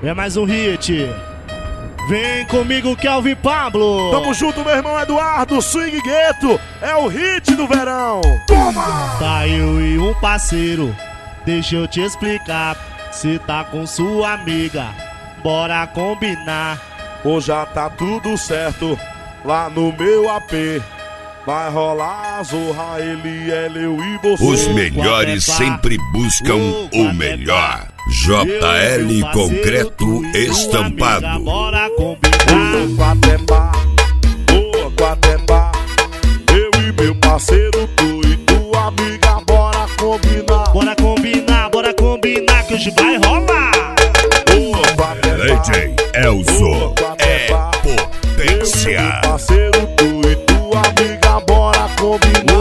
É mais um hit. Vem comigo, Kelvin Pablo. Tamo junto, meu irmão Eduardo. Swing Gueto é o hit do verão. Toma! Tá eu e um parceiro, deixa eu te explicar. Cê tá com sua amiga, bora combinar. Hoje já tá tudo certo lá no meu AP. Vai rolar a zorra, ele, ela, eu e você. Os melhores sempre buscam o melhor. JL Concreto Estampado. Bora combinar. Ô Guatebá, ô Guatebá, eu e meu parceiro, tu e tua amiga, bora combinar. Bora combinar que hoje vai rolar. Ô Guatebá, DJ Elzo é potência. eu e meu parceiro, tu e tua amiga, bora combinar.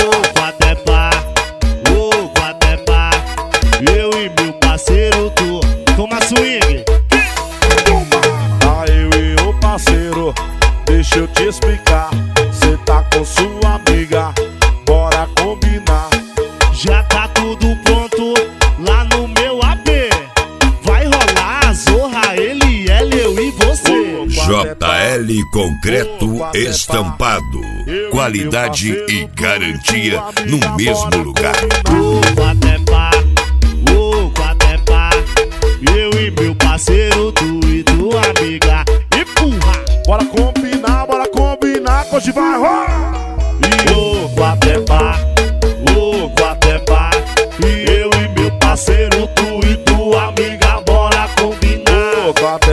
Ô Guatebá, eu e meu parceiro, tu. Toma swing. Tá eu e o parceiro, deixa eu te explicar. Cê tá com sua amiga, bora combinar. Já tá tudo pronto lá no meu AP. Vai rolar a zorra, ele, ela, eu e você. JL Concreto Estampado. Qualidade e garantia no mesmo lugar. Ô Guatebá, eu e meu parceiro, tu e tua amiga. Empurra. Bora combinar, que hoje vai rolar. E ô Guatebá, e eu e meu parceiro, tu e tua amiga, bora combinar.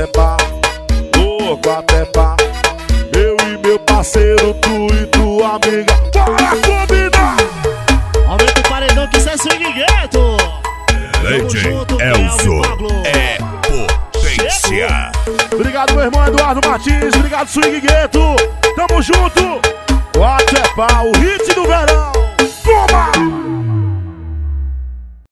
Ô Guatebá, eu e meu parceiro, tu e tua amiga, bora combinar. Aumenta o paredão que isso é swing gueto. DJ Elzo é potência. Obrigado, meu irmão Eduardo Martins, obrigado, Swing Gueto. Tamo junto. Guatebá, o hit